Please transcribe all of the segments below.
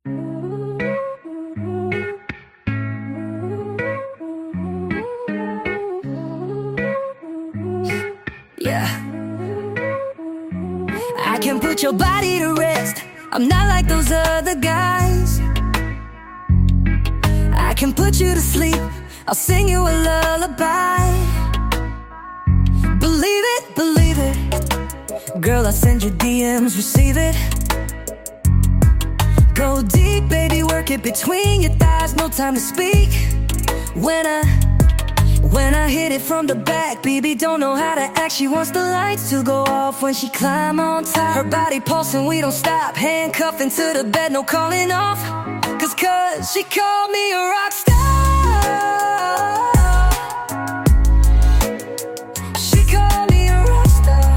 Yeah, I can put your body to rest. I'm not like those other guys. I can put you to sleep. I'll sing you a lullaby. Believe it, believe it. Girl, I'll send you DMs, receive it. Go deep, baby, work it between your thighs. No time to speak. When I hit it from the back, baby don't know how to act. She wants the lights to go off when she climb on top. Her body pulsing, we don't stop. Handcuffed into the bed, no calling off. Cause she called me a rock star. She called me a rock star.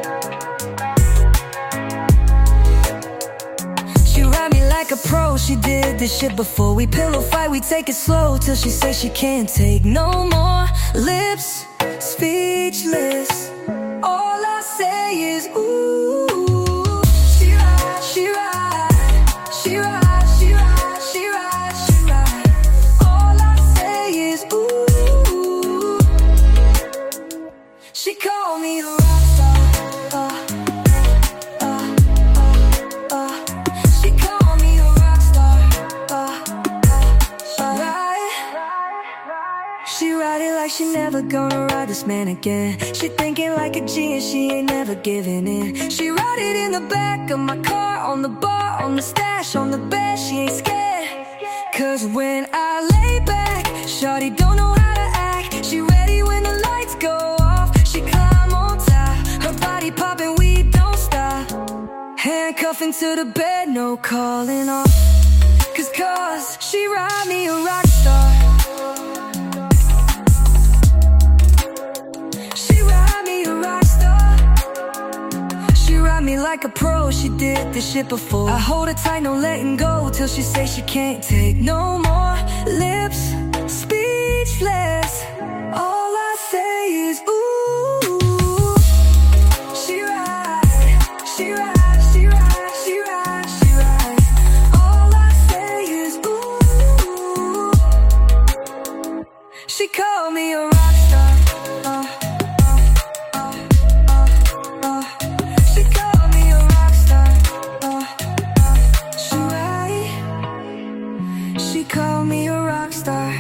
She ride me like a pro. She did this shit before. We pillow fight, we take it slow till she says she can't take no more. Lips speechless. All I say is ooh. She ride, she ride, she ride, she ride, she ride, she ride. All I say is ooh. She called me a rock star. She called me a rock star. She ride it like she never gonna ride this man again. She thinking like a G and she ain't never giving in. She ride it in the back of my car, on the bar, on the stash, on the bed. She ain't scared. Cause when I lay back, shawty don't know how to act. She ready when the lights go off. She climb on top. Her body popping, we don't stop. Handcuffing to the bed, no calling off. Cause she ride me a rock star. Me like a pro, she did this shit before. I hold her tight, no letting go, till she say she can't take no more. Lips speechless. All I say is ooh. She ride, she ride, she ride, she ride, she ride. All I say is ooh. She called me a rock star. She called me a rock star.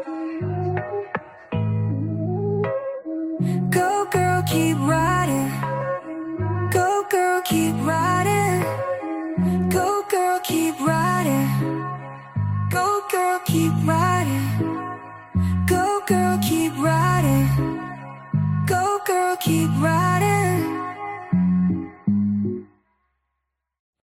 Go girl, keep riding. Go girl, keep riding. Go girl, keep riding. Go girl, keep riding. Go girl, keep riding. Go girl, keep riding.